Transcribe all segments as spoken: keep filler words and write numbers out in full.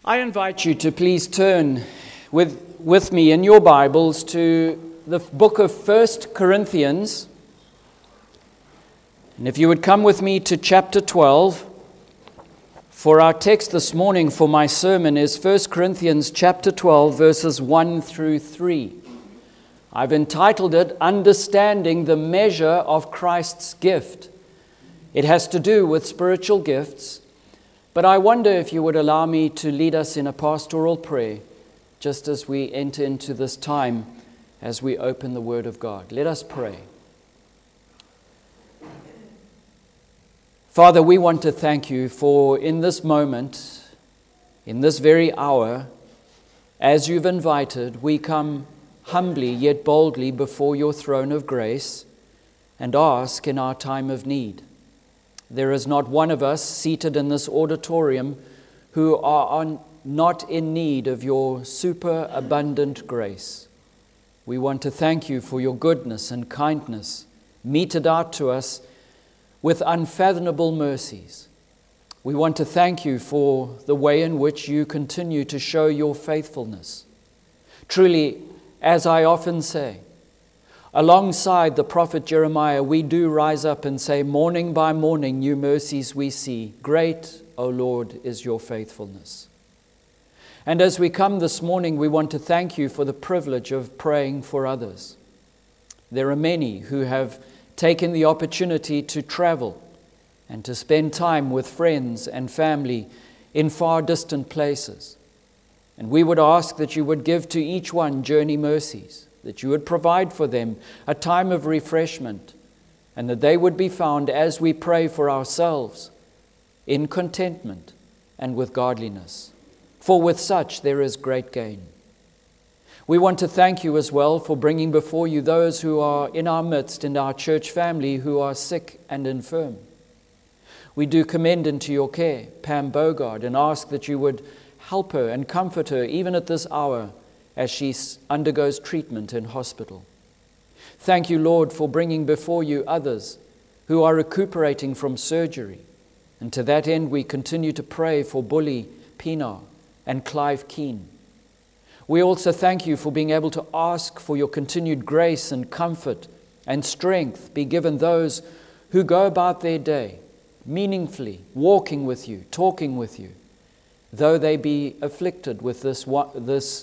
I invite you to please turn with, with me in your Bibles to the book of First Corinthians. And if you would come with me to chapter twelve, for our text this morning for my sermon is First Corinthians chapter twelve, verses one through three. I've entitled it, Understanding the Measure of Christ's Gift. It has to do with spiritual gifts, but I wonder if you would allow me to lead us in a pastoral prayer just as we enter into this time as we open the Word of God. Let us pray. Father, we want to thank you for in this moment, in this very hour, as you've invited, we come humbly yet boldly before your throne of grace and ask in our time of need. There is not one of us seated in this auditorium who are on, not in need of your superabundant grace. We want to thank you for your goodness and kindness meted out to us with unfathomable mercies. We want to thank you for the way in which you continue to show your faithfulness. Truly, as I often say, alongside the prophet Jeremiah, we do rise up and say, morning by morning, new mercies we see. Great, O Lord, is your faithfulness. And as we come this morning, we want to thank you for the privilege of praying for others. There are many who have taken the opportunity to travel and to spend time with friends and family in far distant places. And we would ask that you would give to each one journey mercies, that you would provide for them a time of refreshment, and that they would be found as we pray for ourselves in contentment and with godliness. For with such there is great gain. We want to thank you as well for bringing before you those who are in our midst, in our church family, who are sick and infirm. We do commend into your care Pam Bogard and ask that you would help her and comfort her even at this hour as she undergoes treatment in hospital. Thank you, Lord, for bringing before you others who are recuperating from surgery. And to that end, we continue to pray for Bully Pienaar and Clive Keane. We also thank you for being able to ask for your continued grace and comfort and strength be given those who go about their day meaningfully, walking with you, talking with you, though they be afflicted with this, this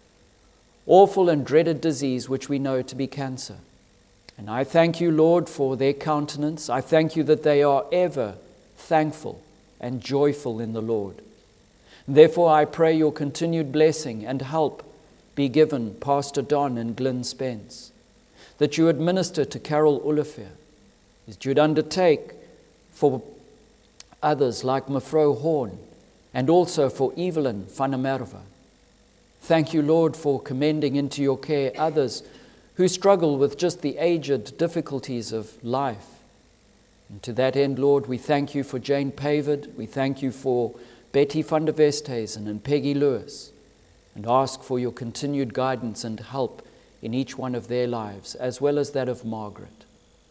awful and dreaded disease which we know to be cancer. And I thank you, Lord, for their countenance. I thank you that they are ever thankful and joyful in the Lord. Therefore, I pray your continued blessing and help be given Pastor Don and Glyn Spence, that you would minister to Carol Olivier, that you would undertake for others like Mevrouw Horn, and also for Evelyn van der Merwe. Thank you, Lord, for commending into your care others who struggle with just the aged difficulties of life. And to that end, Lord, we thank you for Jane Pavid. We thank you for Betty van der Westhuizen and Peggy Lewis, and ask for your continued guidance and help in each one of their lives, as well as that of Margaret.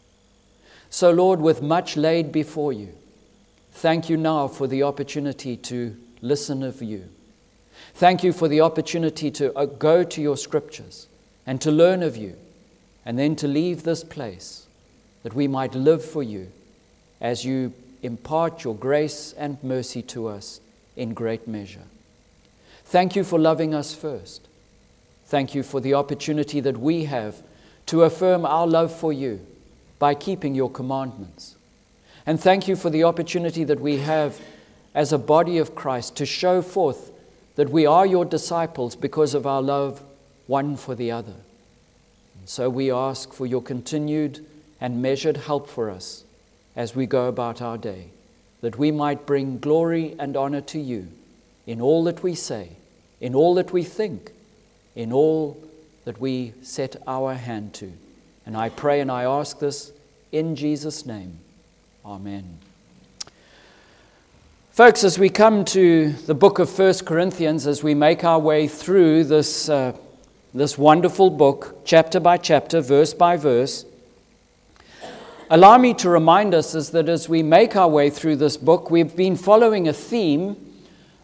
So, Lord, with much laid before you, thank you now for the opportunity to listen of you. Thank you for the opportunity to go to your scriptures and to learn of you, and then to leave this place that we might live for you as you impart your grace and mercy to us in great measure. Thank you for loving us first. Thank you for the opportunity that we have to affirm our love for you by keeping your commandments. And thank you for the opportunity that we have as a body of Christ to show forth that we are your disciples because of our love one for the other. And so we ask for your continued and measured help for us as we go about our day, that we might bring glory and honor to you in all that we say, in all that we think, in all that we set our hand to. And I pray and I ask this in Jesus' name. Amen. Folks, as we come to the book of First Corinthians, as we make our way through this, uh, this wonderful book, chapter by chapter, verse by verse, allow me to remind us is that as we make our way through this book, we've been following a theme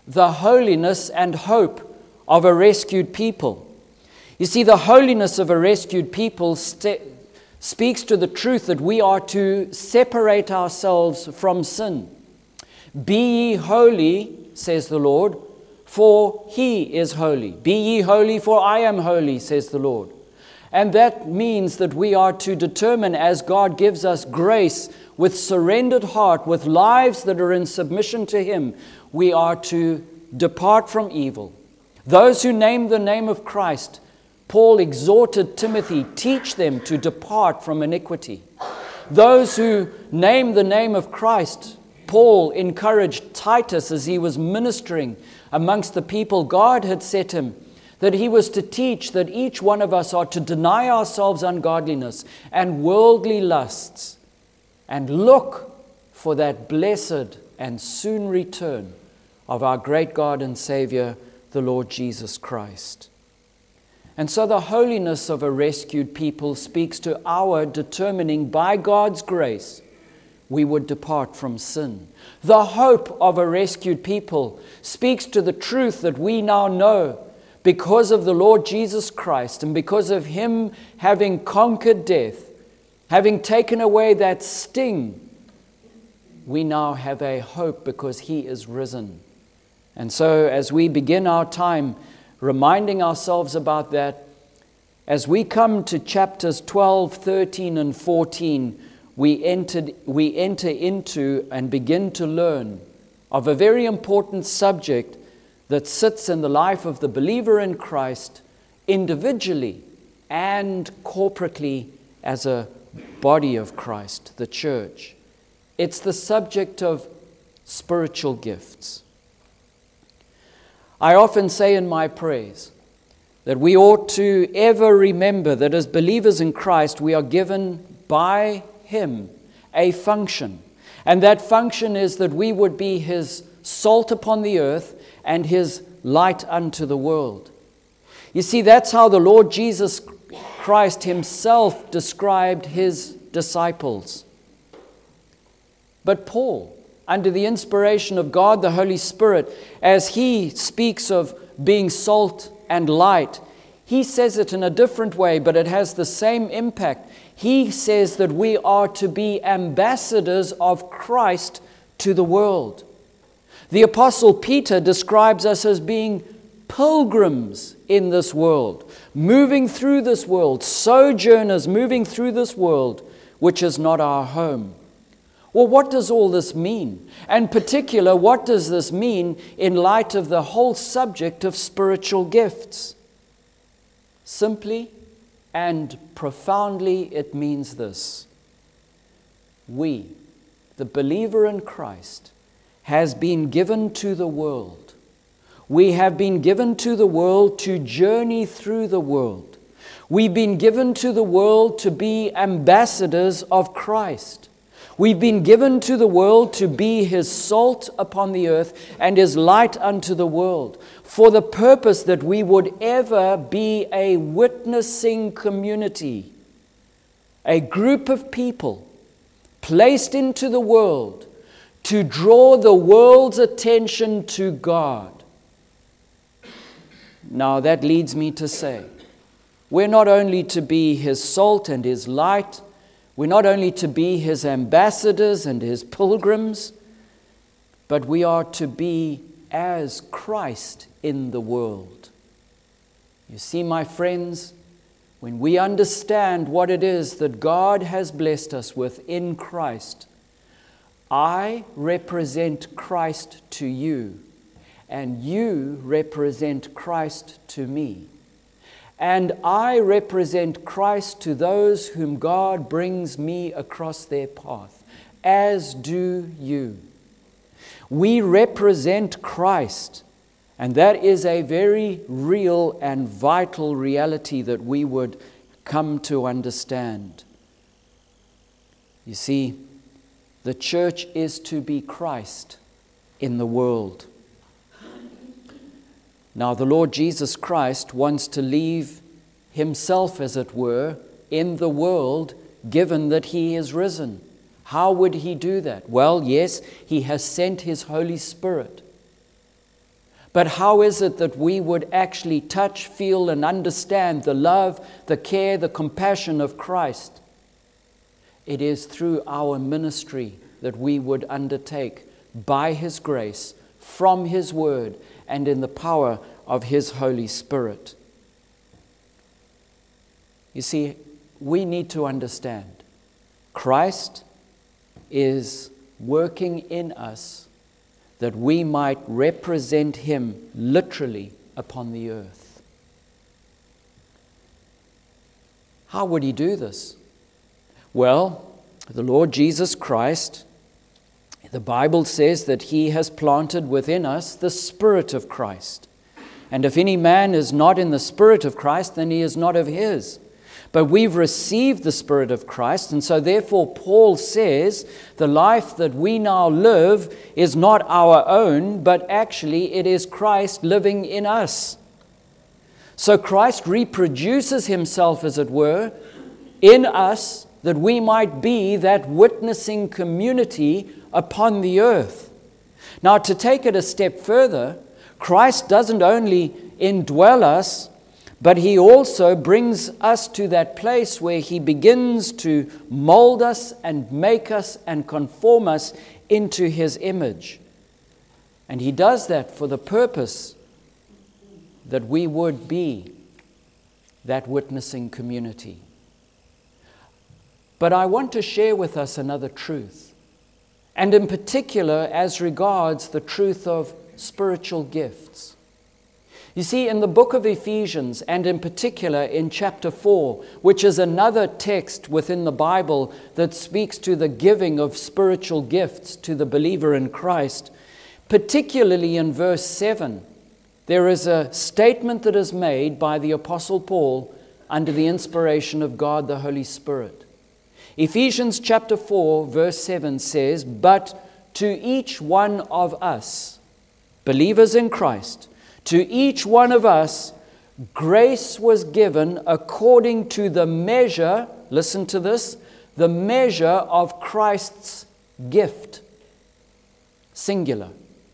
the holiness and hope of a rescued people. You see, the holiness of a rescued people st- speaks to the truth that we are to separate ourselves from sin. Be ye holy, says the Lord, for he is holy. Be ye holy, for I am holy, says the Lord. And that means that we are to determine, as God gives us grace, with surrendered heart, with lives that are in submission to Him, we are to depart from evil. Those who name the name of Christ, Paul exhorted Timothy, teach them to depart from iniquity. Those who name the name of Christ, Paul encouraged Titus as he was ministering amongst the people God had set him, that he was to teach that each one of us are to deny ourselves ungodliness and worldly lusts and look for that blessed and soon return of our great God and Savior, the Lord Jesus Christ. And so the holiness of a rescued people speaks to our determining by God's grace we would depart from sin. The hope of a rescued people speaks to the truth that we now know because of the Lord Jesus Christ and because of Him having conquered death, having taken away that sting, we now have a hope because He is risen. And so as we begin our time reminding ourselves about that, as we come to chapters twelve, thirteen, and fourteen, we entered, we enter into and begin to learn of a very important subject that sits in the life of the believer in Christ individually and corporately as a body of Christ, the church. It's the subject of spiritual gifts. I often say in my prayers that we ought to ever remember that as believers in Christ, we are given by Him a function. And that function is that we would be His salt upon the earth and His light unto the world. You see, that's how the Lord Jesus Christ Himself described His disciples. But Paul, under the inspiration of God the Holy Spirit, as he speaks of being salt and light, he says it in a different way, but it has the same impact. He says that we are to be ambassadors of Christ to the world. The Apostle Peter describes us as being pilgrims in this world, moving through this world, sojourners moving through this world, which is not our home. Well, what does all this mean? And in particular, what does this mean in light of the whole subject of spiritual gifts? Simply and profoundly, it means this. We, the believer in Christ, has been given to the world. We have been given to the world to journey through the world. We've been given to the world to be ambassadors of Christ. We've been given to the world to be His salt upon the earth and His light unto the world, for the purpose that we would ever be a witnessing community, a group of people placed into the world to draw the world's attention to God. Now that leads me to say, we're not only to be His salt and His light, we're not only to be His ambassadors and His pilgrims, but we are to be as Christ in the world. You see, my friends, when we understand what it is that God has blessed us with in Christ, I represent Christ to you, and you represent Christ to me. And I represent Christ to those whom God brings me across their path, as do you. We represent Christ, and that is a very real and vital reality that we would come to understand. You see, the church is to be Christ in the world. Now, the Lord Jesus Christ wants to leave Himself, as it were, in the world, given that He is risen. How would He do that? Well, yes, He has sent His Holy Spirit. But how is it that we would actually touch, feel, and understand the love, the care, the compassion of Christ? It is through our ministry that we would undertake by His grace, from His Word, and in the power of His Holy Spirit. You see, we need to understand Christ is working in us that we might represent Him literally upon the earth. How would He do this? Well, the Lord Jesus Christ, the Bible says that He has planted within us the Spirit of Christ. And if any man is not in the Spirit of Christ, then he is not of His. But we've received the Spirit of Christ, and so therefore Paul says the life that we now live is not our own, but actually it is Christ living in us. So Christ reproduces Himself, as it were, in us, that we might be that witnessing community upon the earth. Now, to take it a step further, Christ doesn't only indwell us, but He also brings us to that place where He begins to mold us and make us and conform us into His image. And He does that for the purpose that we would be that witnessing community. But I want to share with us another truth, and in particular as regards the truth of spiritual gifts. You see, in the book of Ephesians, and in particular in chapter four, which is another text within the Bible that speaks to the giving of spiritual gifts to the believer in Christ, particularly in verse seven, there is a statement that is made by the Apostle Paul under the inspiration of God the Holy Spirit. Ephesians chapter four, verse seven says, "But to each one of us, believers in Christ, to each one of us, grace was given according to the measure," listen to this, "the measure of Christ's gift." Singular.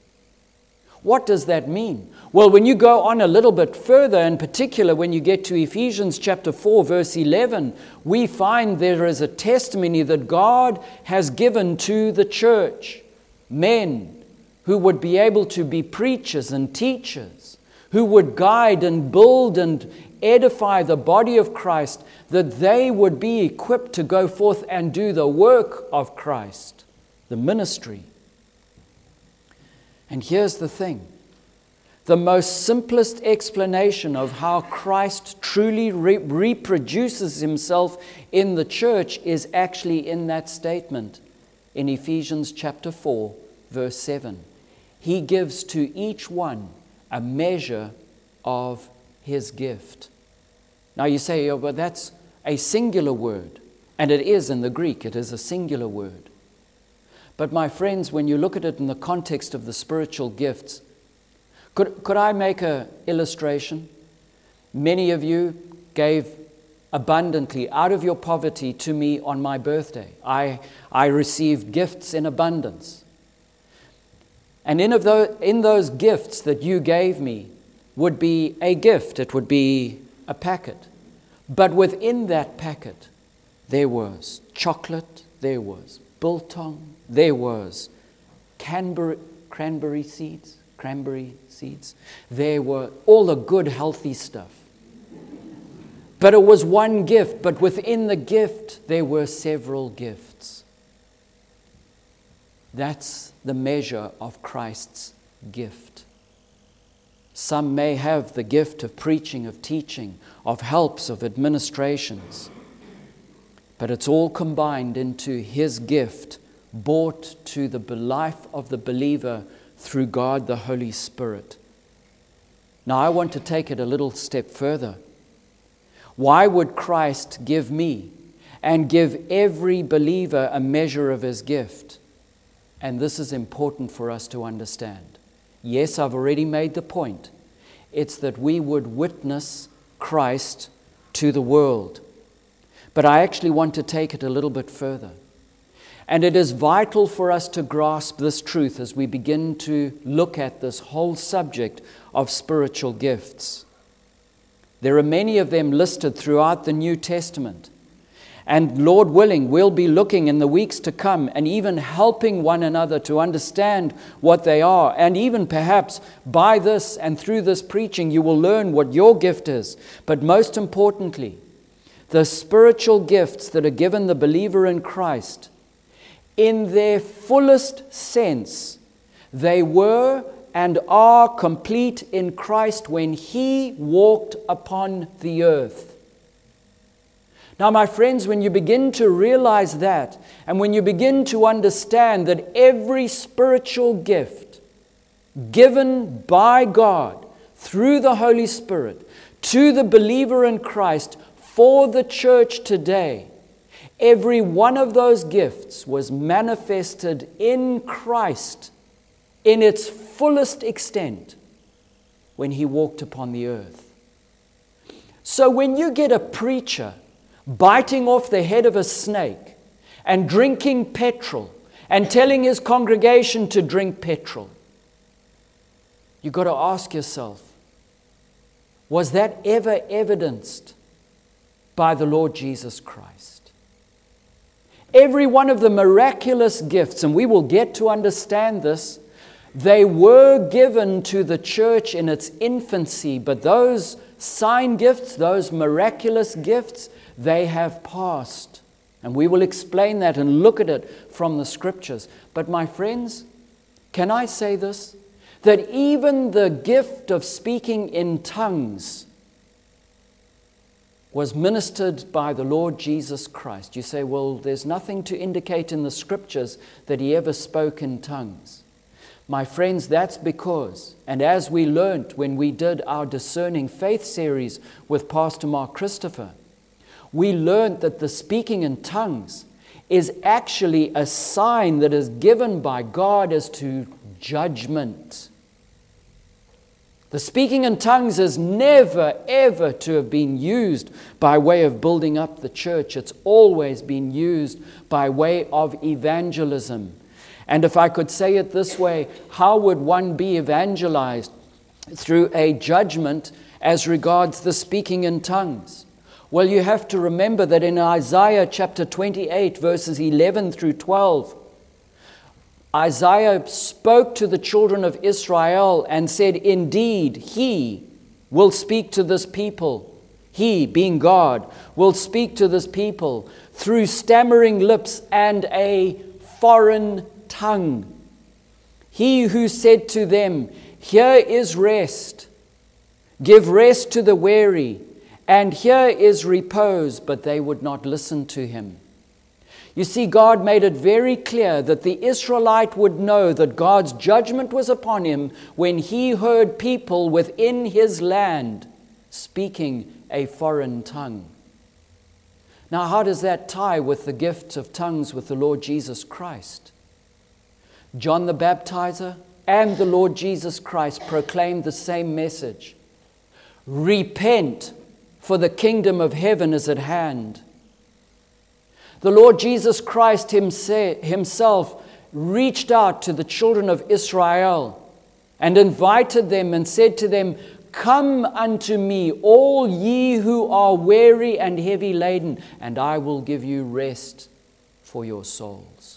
What does that mean? Well, when you go on a little bit further, in particular when you get to Ephesians chapter four, verse eleven, we find there is a testimony that God has given to the church men who would be able to be preachers and teachers, who would guide and build and edify the body of Christ, that they would be equipped to go forth and do the work of Christ, the ministry. And here's the thing. The most simplest explanation of how Christ truly re- reproduces Himself in the church is actually in that statement in Ephesians chapter four, verse seven. He gives to each one a measure of His gift. Now you say, oh, but that's a singular word. And it is in the Greek, it is a singular word. But my friends, when you look at it in the context of the spiritual gifts, could, could I make an illustration? Many of you gave abundantly out of your poverty to me on my birthday. I, I received gifts in abundance. And in, of those, in those gifts that you gave me would be a gift. It would be a packet. But within that packet, there was chocolate, there was biltong, there was cranberry, cranberry seeds, cranberry seeds. There were all the good, healthy stuff. But it was one gift, but within the gift, there were several gifts. That's the measure of Christ's gift. Some may have the gift of preaching, of teaching, of helps, of administrations. But it's all combined into His gift, brought to the life of the believer through God the Holy Spirit. Now I want to take it a little step further. Why would Christ give me and give every believer a measure of His gift? And this is important for us to understand. Yes, I've already made the point. It's that we would witness Christ to the world. But I actually want to take it a little bit further. And it is vital for us to grasp this truth as we begin to look at this whole subject of spiritual gifts. There are many of them listed throughout the New Testament. And Lord willing, we'll be looking in the weeks to come and even helping one another to understand what they are. And even perhaps by this and through this preaching, you will learn what your gift is. But most importantly, the spiritual gifts that are given the believer in Christ, in their fullest sense, they were and are complete in Christ when He walked upon the earth. Now, my friends, when you begin to realize that, and when you begin to understand that every spiritual gift given by God through the Holy Spirit to the believer in Christ for the church today, every one of those gifts was manifested in Christ in its fullest extent when He walked upon the earth. So when you get a preacher biting off the head of a snake and drinking petrol and telling his congregation to drink petrol, you've got to ask yourself, was that ever evidenced by the Lord Jesus Christ? Every one of the miraculous gifts, and we will get to understand this, they were given to the church in its infancy, but those sign gifts, those miraculous gifts, they have passed. And we will explain that and look at it from the Scriptures. But my friends, can I say this? That even the gift of speaking in tongues was ministered by the Lord Jesus Christ. You say, well, there's nothing to indicate in the Scriptures that He ever spoke in tongues. My friends, that's because, and as we learnt when we did our Discerning Faith series with Pastor Mark Christopher, we learned that the speaking in tongues is actually a sign that is given by God as to judgment. The speaking in tongues is never, ever to have been used by way of building up the church. It's always been used by way of evangelism. And if I could say it this way, how would one be evangelized? Through a judgment as regards the speaking in tongues. Well, you have to remember that in Isaiah chapter twenty-eight, verses eleven through twelve, Isaiah spoke to the children of Israel and said, indeed, He will speak to this people. He, being God, will speak to this people through stammering lips and a foreign tongue. He who said to them, here is rest, give rest to the weary, and here is repose, but they would not listen to Him. You see, God made it very clear that the Israelite would know that God's judgment was upon him when he heard people within his land speaking a foreign tongue. Now, how does that tie with the gift of tongues with the Lord Jesus Christ? John the Baptizer and the Lord Jesus Christ proclaimed the same message. Repent, for the kingdom of heaven is at hand. The Lord Jesus Christ Himself reached out to the children of Israel and invited them and said to them, come unto me, all ye who are weary and heavy laden, and I will give you rest for your souls.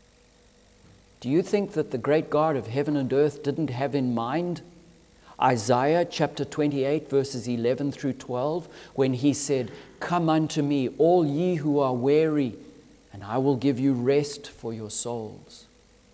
Do you think that the great God of heaven and earth didn't have in mind Isaiah chapter twenty-eight, verses eleven through twelve, when He said, come unto me, all ye who are weary, and I will give you rest for your souls?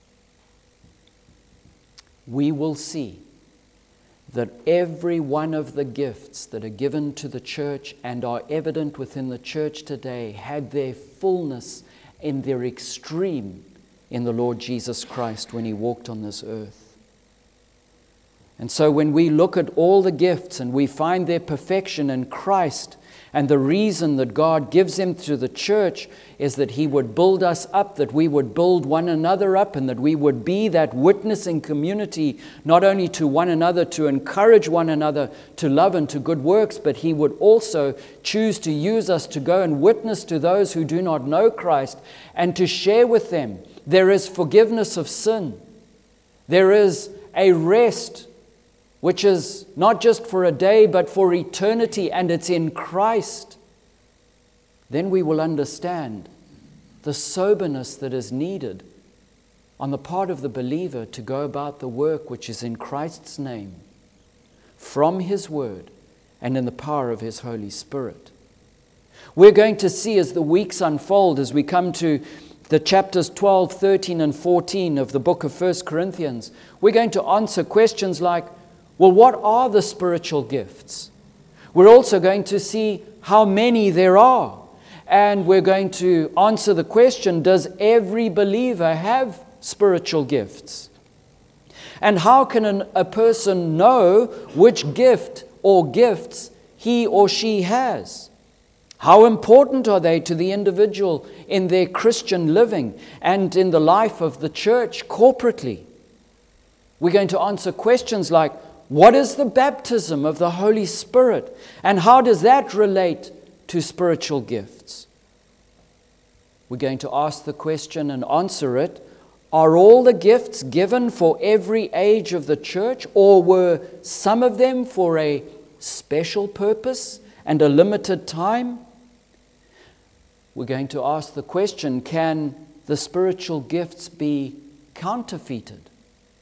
We will see that every one of the gifts that are given to the church and are evident within the church today had their fullness in their extreme in the Lord Jesus Christ when He walked on this earth. And so when we look at all the gifts and we find their perfection in Christ, and the reason that God gives them to the church is that He would build us up, that we would build one another up, and that we would be that witnessing community, not only to one another, to encourage one another to love and to good works, but He would also choose to use us to go and witness to those who do not know Christ and to share with them. There is forgiveness of sin. There is a rest which is not just for a day, but for eternity, and it's in Christ. Then we will understand the soberness that is needed on the part of the believer to go about the work which is in Christ's name, from His Word, and in the power of His Holy Spirit. We're going to see as the weeks unfold, as we come to the chapters twelve, thirteen, and fourteen of the book of First Corinthians, we're going to answer questions like, well, what are the spiritual gifts? We're also going to see how many there are. And we're going to answer the question, does every believer have spiritual gifts? And how can an, a person know which gift or gifts he or she has? How important are they to the individual in their Christian living and in the life of the church corporately? We're going to answer questions like, what is the baptism of the Holy Spirit? And how does that relate to spiritual gifts? We're going to ask the question and answer it. Are all the gifts given for every age of the church, or were some of them for a special purpose and a limited time? We're going to ask the question, can the spiritual gifts be counterfeited?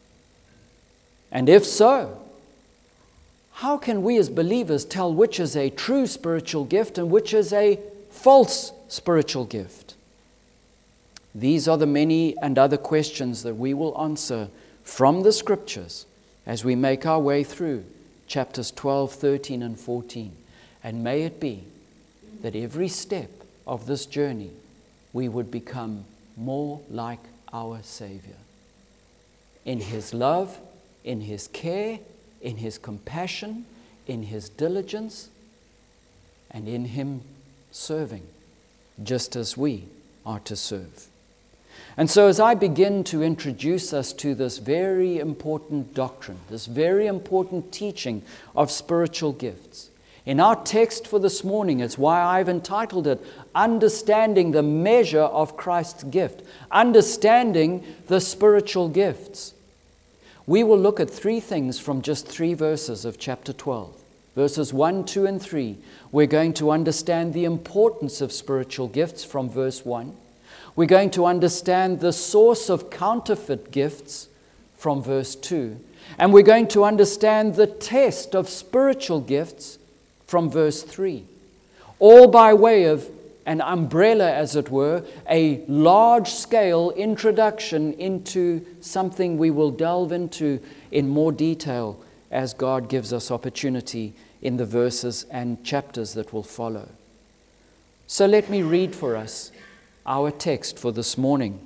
And if so, how can we as believers tell which is a true spiritual gift and which is a false spiritual gift? These are the many and other questions that we will answer from the Scriptures as we make our way through chapters twelve, thirteen, and fourteen. And may it be that every step of this journey we would become more like our Savior. In His love, in His care, in His compassion, in His diligence, and in Him serving, just as we are to serve. And so as I begin to introduce us to this very important doctrine, this very important teaching of spiritual gifts, in our text for this morning, it's why I've entitled it, Understanding the Measure of Christ's Gift, Understanding the Spiritual Gifts. We will look at three things from just three verses of chapter twelve. Verses one, two, and three. We're going to understand the importance of spiritual gifts from verse one. We're going to understand the source of counterfeit gifts from verse two. And we're going to understand the test of spiritual gifts from verse three. All by way of an umbrella, as it were, a large-scale introduction into something we will delve into in more detail as God gives us opportunity in the verses and chapters that will follow. So let me read for us our text for this morning.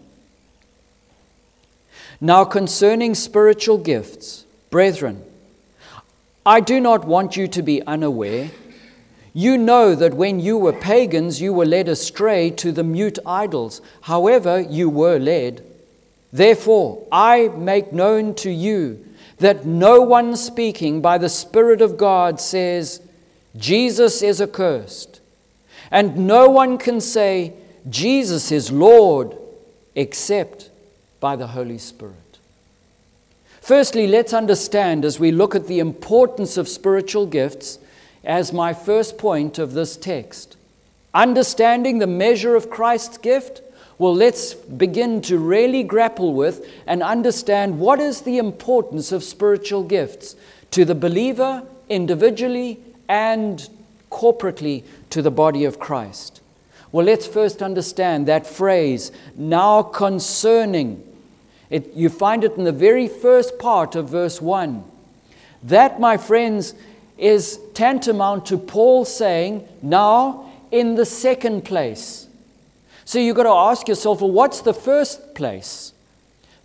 Now concerning spiritual gifts, brethren, I do not want you to be unaware. You know that when you were pagans, you were led astray to the mute idols. However, you were led. Therefore, I make known to you that no one speaking by the Spirit of God says, Jesus is accursed. And no one can say, Jesus is Lord, except by the Holy Spirit. Firstly, let's understand as we look at the importance of spiritual gifts as my first point of this text. Understanding the measure of Christ's gift, well, let's begin to really grapple with and understand what is the importance of spiritual gifts to the believer individually and corporately to the body of Christ. Well, let's first understand that phrase, now concerning. It, you find it in the very first part of verse one. That, my friends, is tantamount to Paul saying, now in the second place. So you've got to ask yourself, well, what's the first place?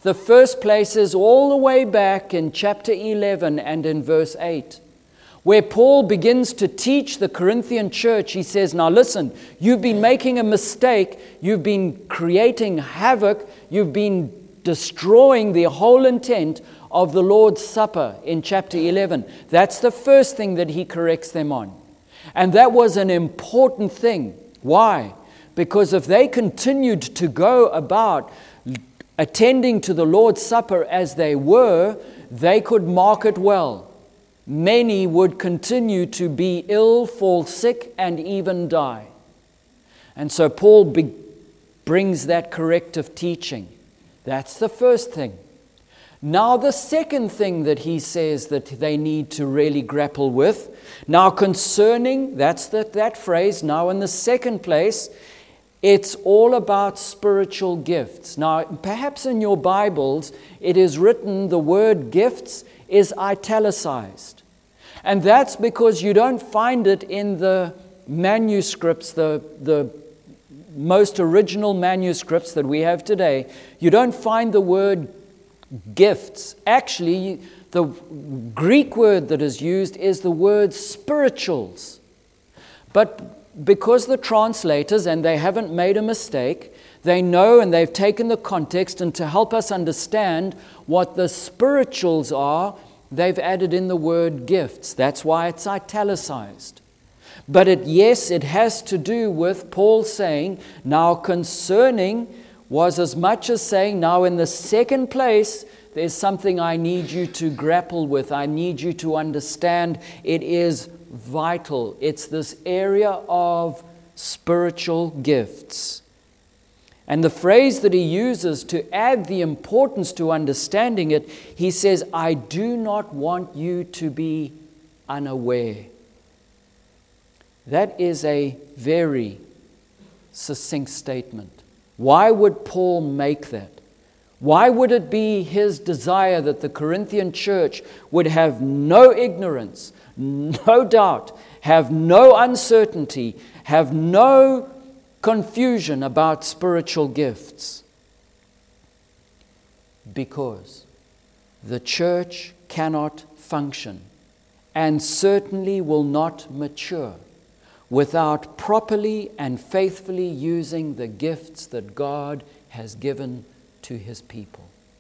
The first place is all the way back in chapter eleven and in verse eight, where Paul begins to teach the Corinthian church. He says, now listen, you've been making a mistake, you've been creating havoc, you've been destroying the whole intent of the Lord's Supper in chapter eleven. That's the first thing that he corrects them on. And that was an important thing. Why? Because if they continued to go about attending to the Lord's Supper as they were, they could mark it well. Many would continue to be ill, fall sick, and even die. And so Paul be- brings that corrective teaching. That's the first thing. Now the second thing that he says that they need to really grapple with, now concerning, that's the, that phrase, now in the second place, it's all about spiritual gifts. Now perhaps in your Bibles it is written, the word gifts is italicized. And that's because you don't find it in the manuscripts, the, the most original manuscripts that we have today. You don't find the word gifts. Actually, the Greek word that is used is the word spirituals. But because the translators, and they haven't made a mistake, they know and they've taken the context, and to help us understand what the spirituals are, they've added in the word gifts. That's why it's italicized. But it, yes, it has to do with Paul saying, now concerning, was as much as saying, now in the second place, there's something I need you to grapple with. I need you to understand. It is vital. It's this area of spiritual gifts. And the phrase that he uses to add the importance to understanding it, he says, I do not want you to be unaware. That is a very succinct statement. Why would Paul make that? Why would it be his desire that the Corinthian church would have no ignorance, no doubt, have no uncertainty, have no confusion about spiritual gifts? Because the church cannot function and certainly will not mature without properly and faithfully using the gifts that God has given to his people.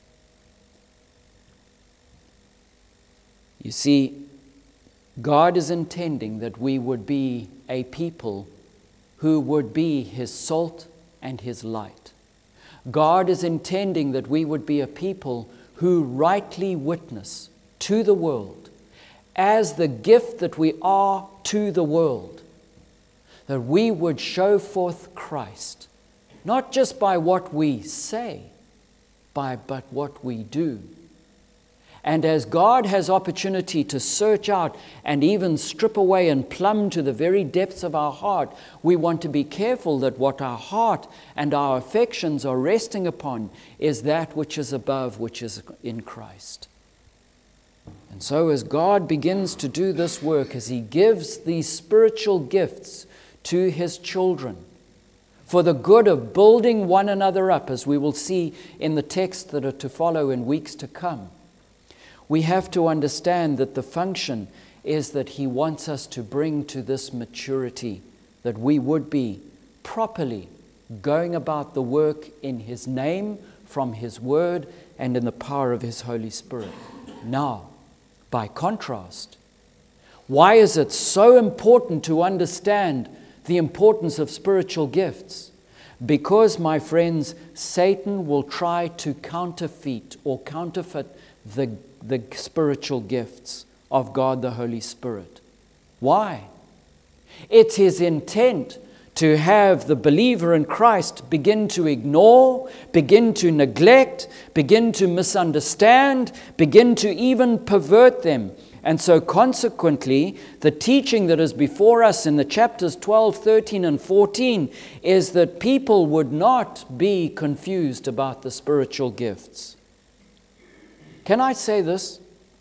You see, God is intending that we would be a people who would be his salt and his light. God is intending that we would be a people who rightly witness to the world as the gift that we are to the world, that we would show forth Christ, not just by what we say, by but what we do. And as God has opportunity to search out and even strip away and plumb to the very depths of our heart, we want to be careful that what our heart and our affections are resting upon is that which is above, which is in Christ. And so as God begins to do this work, as he gives these spiritual gifts to his children, for the good of building one another up, as we will see in the texts that are to follow in weeks to come, we have to understand that the function is that he wants us to bring to this maturity, that we would be properly going about the work in his name, from his word, and in the power of his Holy Spirit. Now, by contrast, why is it so important to understand the importance of spiritual gifts? Because, my friends, Satan will try to counterfeit or counterfeit the, the spiritual gifts of God the Holy Spirit. Why? It's his intent to have the believer in Christ begin to ignore, begin to neglect, begin to misunderstand, begin to even pervert them. And so consequently, the teaching that is before us in the chapters twelve, thirteen, and fourteen is that people would not be confused about the spiritual gifts. Can I say this?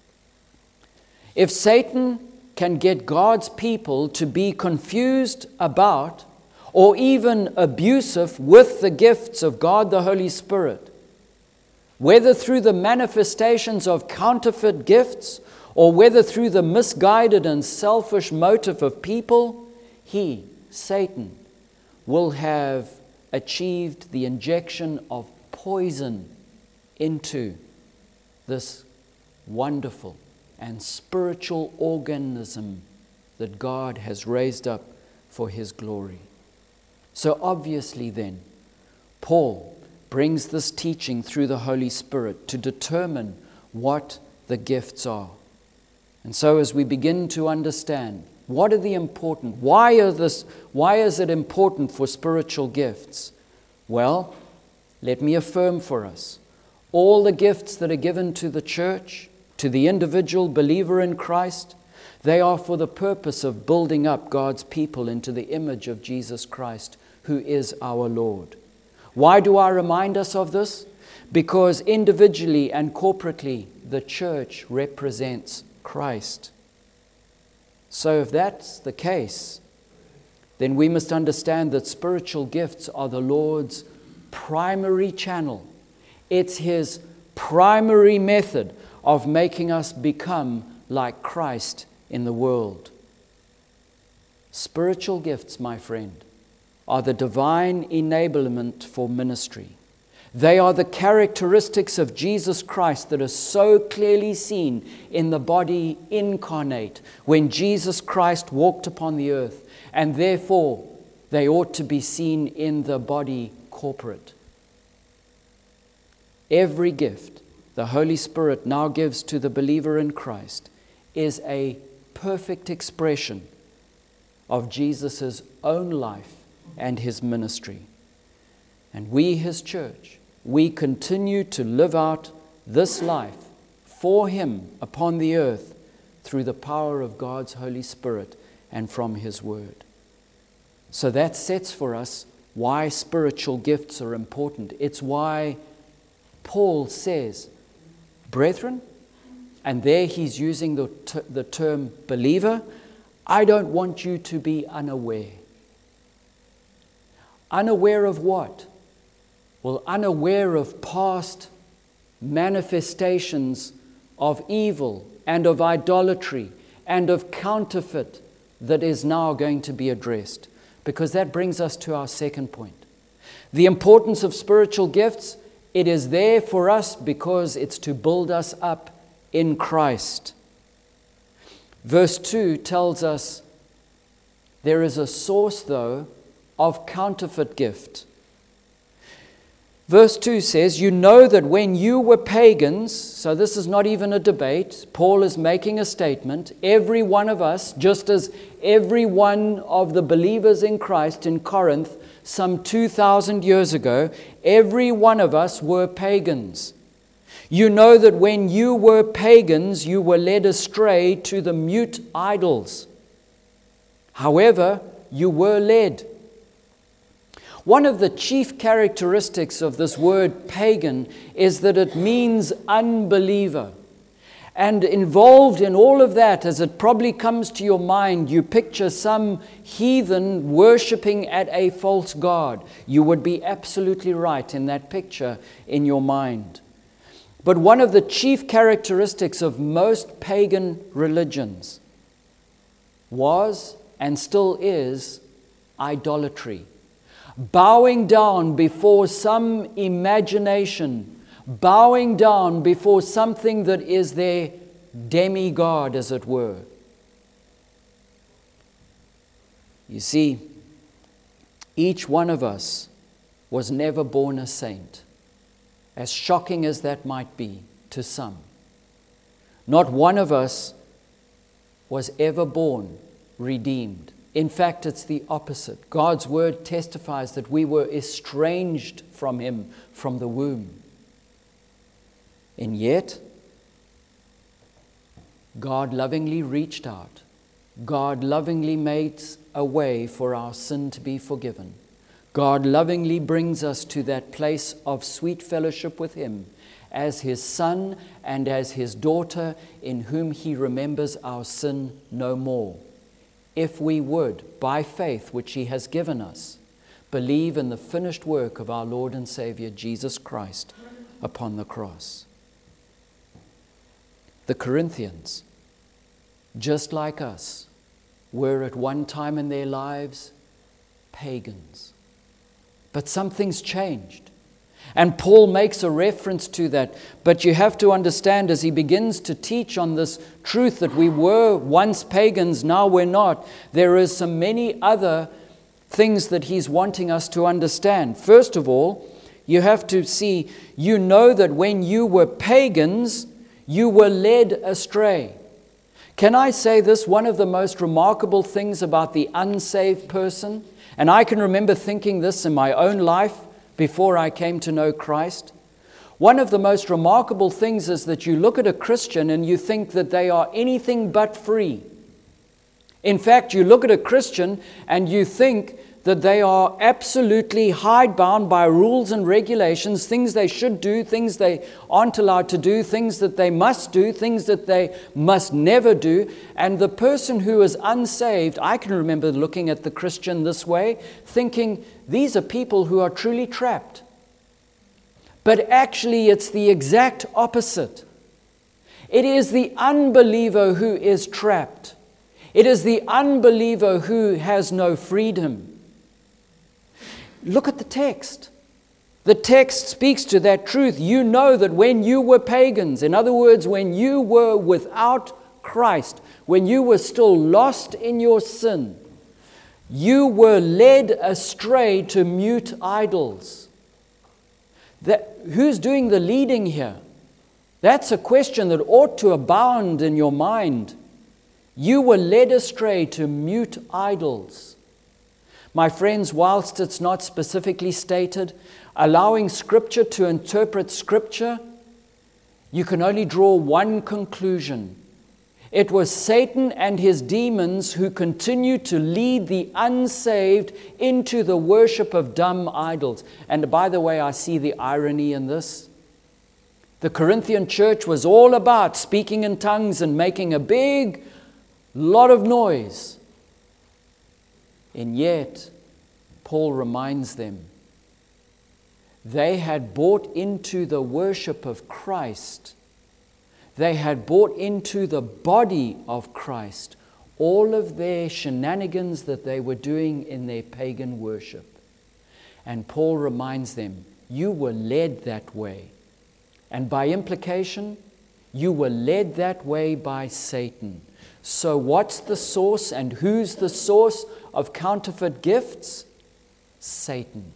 If Satan can get God's people to be confused about or even abusive with the gifts of God the Holy Spirit, whether through the manifestations of counterfeit gifts or whether through the misguided and selfish motive of people, he, Satan, will have achieved the injection of poison into this wonderful and spiritual organism that God has raised up for his glory. So obviously then, Paul brings this teaching through the Holy Spirit to determine what the gifts are. And so as we begin to understand what are the important, why are this, why is it important for spiritual gifts? Well, let me affirm for us, all the gifts that are given to the church, to the individual believer in Christ, they are for the purpose of building up God's people into the image of Jesus Christ, who is our Lord. Why do I remind us of this? Because individually and corporately, the church represents Christ. So if that's the case, then we must understand that spiritual gifts are the Lord's primary channel. It's his primary method of making us become like Christ in the world. Spiritual gifts, my friend, are the divine enablement for ministry. They are the characteristics of Jesus Christ that are so clearly seen in the body incarnate when Jesus Christ walked upon the earth, and therefore they ought to be seen in the body corporate. Every gift the Holy Spirit now gives to the believer in Christ is a perfect expression of Jesus' own life and his ministry. And we, his church, we continue to live out this life for him upon the earth through the power of God's Holy Spirit and from his word. So that sets for us why spiritual gifts are important. It's why Paul says, brethren, and there he's using the, t- the term believer, I don't want you to be unaware. Unaware of what? Well, unaware of past manifestations of evil and of idolatry and of counterfeit that is now going to be addressed. Because that brings us to our second point. The importance of spiritual gifts, it is there for us because it's to build us up in Christ. Verse two tells us there is a source, though, of counterfeit gift. Verse two says, you know that when you were pagans, so this is not even a debate, Paul is making a statement, every one of us, just as every one of the believers in Christ in Corinth some two thousand years ago, every one of us were pagans. You know that when you were pagans, you were led astray to the mute idols. However, you were led. One of the chief characteristics of this word pagan is that it means unbeliever. And involved in all of that, as it probably comes to your mind, you picture some heathen worshipping at a false god. You would be absolutely right in that picture in your mind. But one of the chief characteristics of most pagan religions was and still is idolatry. Bowing down before some imagination, bowing down before something that is their demigod, as it were. You see, each one of us was never born a saint, as shocking as that might be to some. Not one of us was ever born redeemed. In fact, it's the opposite. God's word testifies that we were estranged from him from the womb. And yet, God lovingly reached out. God lovingly made a way for our sin to be forgiven. God lovingly brings us to that place of sweet fellowship with him as his son and as his daughter, in whom he remembers our sin no more. If we would, by faith which he has given us, believe in the finished work of our Lord and Savior, Jesus Christ, upon the cross. The Corinthians, just like us, were at one time in their lives pagans. But something's changed. And Paul makes a reference to that. But you have to understand, as he begins to teach on this truth that we were once pagans, now we're not, there is some many other things that he's wanting us to understand. First of all, you have to see, you know that when you were pagans, you were led astray. Can I say this? One of the most remarkable things about the unsaved person, and I can remember thinking this in my own life before I came to know Christ. One of the most remarkable things is that you look at a Christian and you think that they are anything but free. In fact, you look at a Christian and you think that they are absolutely hidebound by rules and regulations, things they should do, things they aren't allowed to do, things that they must do, things that they must never do. And the person who is unsaved, I can remember looking at the Christian this way, thinking these are people who are truly trapped. But actually it's the exact opposite. It is the unbeliever who is trapped. It is the unbeliever who has no freedom. Look at the text. The text speaks to that truth. You know that when you were pagans, in other words, when you were without Christ, when you were still lost in your sin, you were led astray to mute idols. That, who's doing the leading here? That's a question that ought to abound in your mind. You were led astray to mute idols. My friends, whilst it's not specifically stated, allowing Scripture to interpret Scripture, you can only draw one conclusion. It was Satan and his demons who continued to lead the unsaved into the worship of dumb idols. And by the way, I see the irony in this. The Corinthian church was all about speaking in tongues and making a big lot of noise. And yet, Paul reminds them, they had bought into the worship of Christ. They had bought into the body of Christ all of their shenanigans that they were doing in their pagan worship. And Paul reminds them, you were led that way. And by implication, you were led that way by Satan. So what's the source and who's the source of counterfeit gifts? Satan.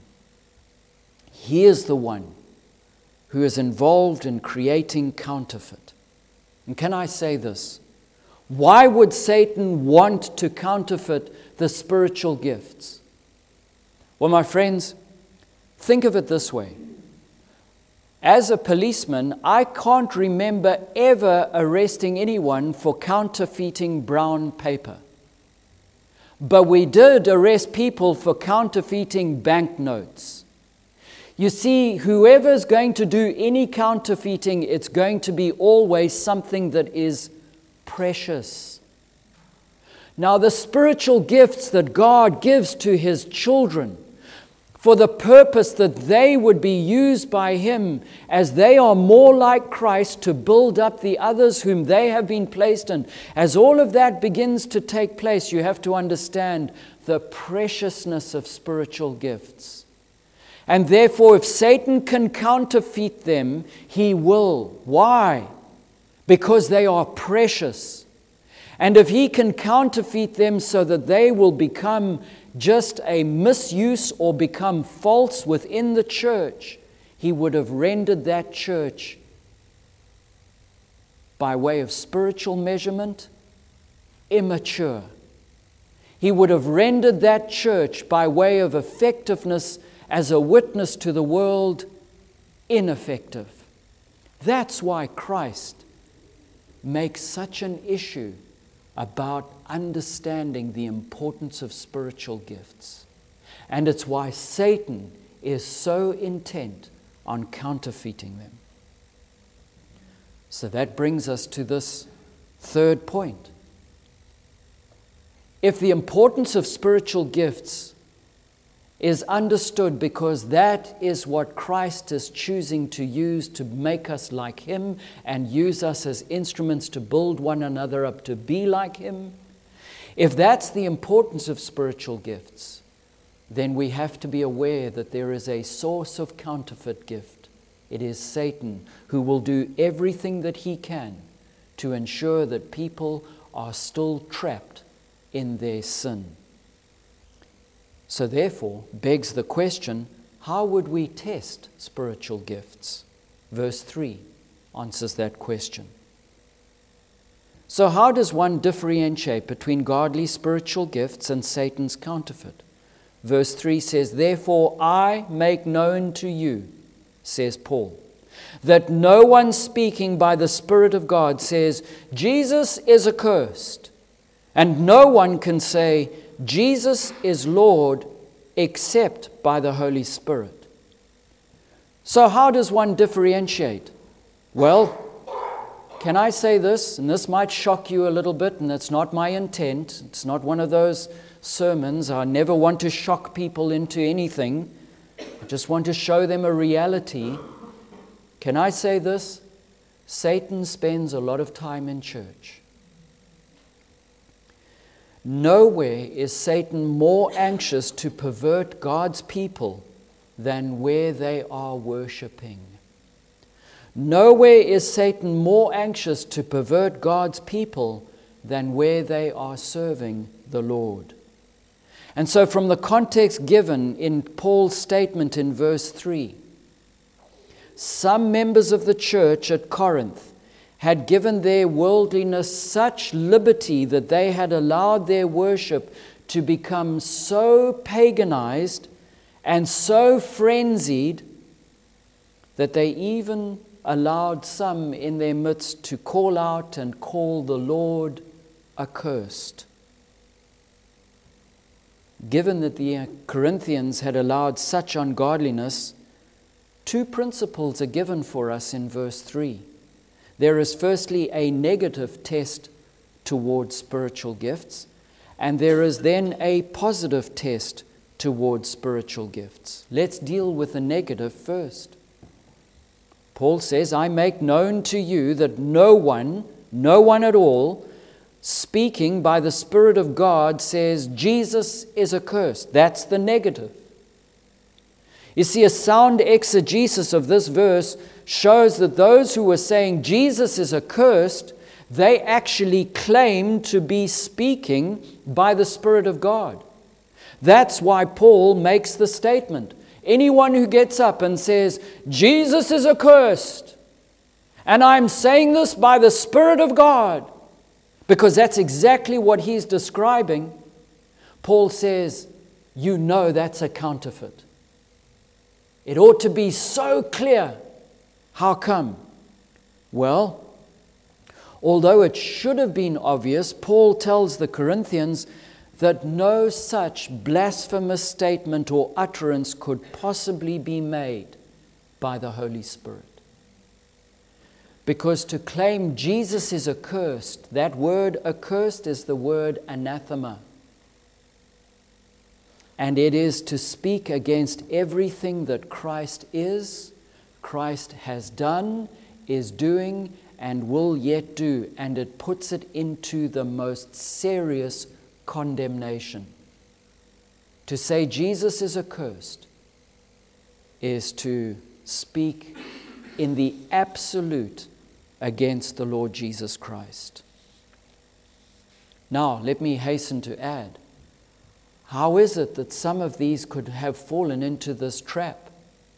He is the one who is involved in creating counterfeit. And can I say this? Why would Satan want to counterfeit the spiritual gifts? Well, my friends, think of it this way. As a policeman, I can't remember ever arresting anyone for counterfeiting brown paper. But we did arrest people for counterfeiting banknotes. You see, whoever's going to do any counterfeiting, it's going to be always something that is precious. Now, the spiritual gifts that God gives to His children, for the purpose that they would be used by Him as they are more like Christ to build up the others whom they have been placed in. As all of that begins to take place, you have to understand the preciousness of spiritual gifts. And therefore, if Satan can counterfeit them, he will. Why? Because they are precious. And if he can counterfeit them so that they will become just a misuse or become false within the church, he would have rendered that church, by way of spiritual measurement, immature. He would have rendered that church, by way of effectiveness as a witness to the world, ineffective. That's why Christ makes such an issue about understanding the importance of spiritual gifts. And it's why Satan is so intent on counterfeiting them. So that brings us to this third point. If the importance of spiritual gifts is understood because that is what Christ is choosing to use to make us like Him and use us as instruments to build one another up to be like Him, if that's the importance of spiritual gifts, then we have to be aware that there is a source of counterfeit gift. It is Satan, who will do everything that he can to ensure that people are still trapped in their sin. So therefore, begs the question, how would we test spiritual gifts? Verse three answers that question. So how does one differentiate between godly spiritual gifts and Satan's counterfeit? Verse three says, "Therefore I make known to you," says Paul, "that no one speaking by the Spirit of God says, 'Jesus is accursed,' and no one can say, 'Jesus is Lord,' except by the Holy Spirit." So how does one differentiate? Well, can I say this? And this might shock you a little bit, and it's not my intent. It's not one of those sermons. I never want to shock people into anything. I just want to show them a reality. Can I say this? Satan spends a lot of time in church. Nowhere is Satan more anxious to pervert God's people than where they are worshiping. Nowhere is Satan more anxious to pervert God's people than where they are serving the Lord. And so from the context given in Paul's statement in verse three, some members of the church at Corinth had given their worldliness such liberty that they had allowed their worship to become so paganized and so frenzied that they even allowed some in their midst to call out and call the Lord accursed. Given that the Corinthians had allowed such ungodliness, two principles are given for us in verse three. There is firstly a negative test towards spiritual gifts, and there is then a positive test towards spiritual gifts. Let's deal with the negative first. Paul says, "I make known to you that no one, no one at all, speaking by the Spirit of God says Jesus is accursed." That's the negative. You see, a sound exegesis of this verse shows that those who were saying Jesus is accursed, they actually claim to be speaking by the Spirit of God. That's why Paul makes the statement. Anyone who gets up and says, "Jesus is accursed, and I'm saying this by the Spirit of God," because that's exactly what he's describing, Paul says, you know that's a counterfeit. It ought to be so clear. How come? Well, although it should have been obvious, Paul tells the Corinthians that no such blasphemous statement or utterance could possibly be made by the Holy Spirit. Because to claim Jesus is accursed, that word accursed is the word anathema. And it is to speak against everything that Christ is, Christ has done, is doing, and will yet do. And it puts it into the most serious condemnation. To say Jesus is accursed is to speak in the absolute against the Lord Jesus Christ. Now, let me hasten to add, how is it that some of these could have fallen into this trap?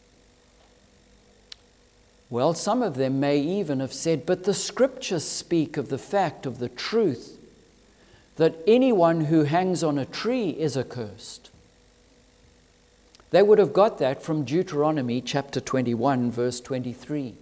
Well, some of them may even have said, but the Scriptures speak of the fact of the truth that anyone who hangs on a tree is accursed. They would have got that from Deuteronomy chapter twenty-one, verse twenty-three.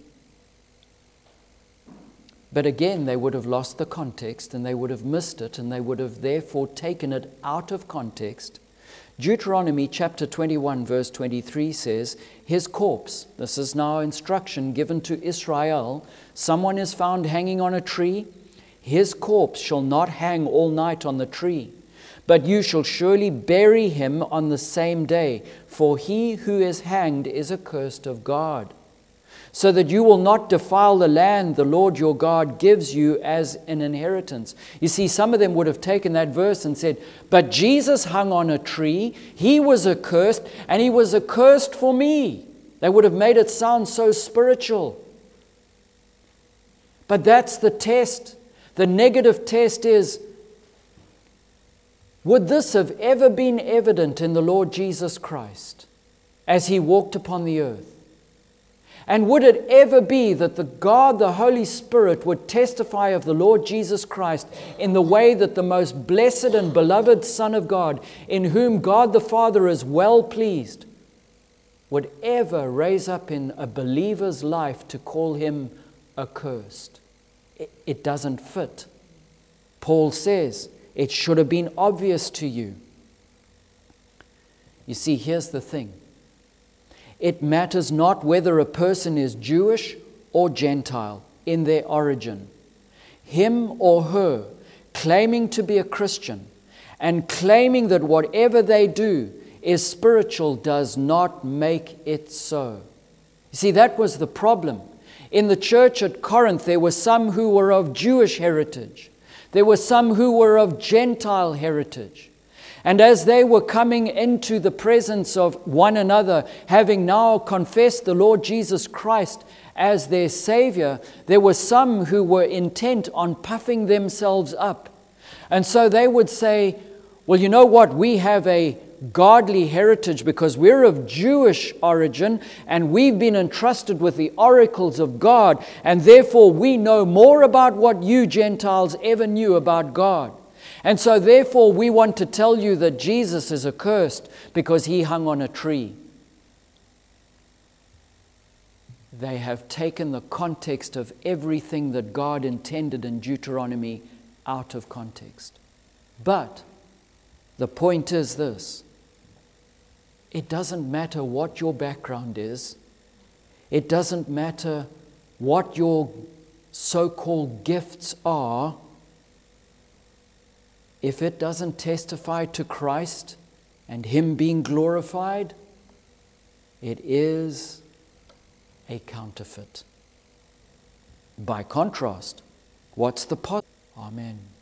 But again, they would have lost the context and they would have missed it, and they would have therefore taken it out of context. Deuteronomy chapter twenty-one, verse twenty-three says, "His corpse," this is now instruction given to Israel, someone is found hanging on a tree, "his corpse shall not hang all night on the tree, but you shall surely bury him on the same day, for he who is hanged is accursed of God. So that you will not defile the land the Lord your God gives you as an inheritance. You see, some of them would have taken that verse and said, but Jesus hung on a tree, he was accursed, and he was accursed for me. They would have made it sound so spiritual. But that's the test. The negative test is, would this have ever been evident in the Lord Jesus Christ as he walked upon the earth? And would it ever be that the God, the Holy Spirit, would testify of the Lord Jesus Christ in the way that the most blessed and beloved Son of God, in whom God the Father is well pleased, would ever raise up in a believer's life to call him accursed? It, it doesn't fit. Paul says it should have been obvious to you. You see, here's the thing. It matters not whether a person is Jewish or Gentile in their origin. Him or her claiming to be a Christian and claiming that whatever they do is spiritual does not make it so. You see, that was the problem. In the church at Corinth, there were some who were of Jewish heritage. There were some who were of Gentile heritage. And as they were coming into the presence of one another, having now confessed the Lord Jesus Christ as their Savior, there were some who were intent on puffing themselves up. And so they would say, well, you know what? We have a godly heritage because we're of Jewish origin and we've been entrusted with the oracles of God, and therefore we know more about what you Gentiles ever knew about God. And so therefore we want to tell you that Jesus is accursed because he hung on a tree. They have taken the context of everything that God intended in Deuteronomy out of context. But the point is this: it doesn't matter what your background is. It doesn't matter what your so-called gifts are. If it doesn't testify to Christ and him being glorified, it is a counterfeit. By contrast, what's the positive? Amen.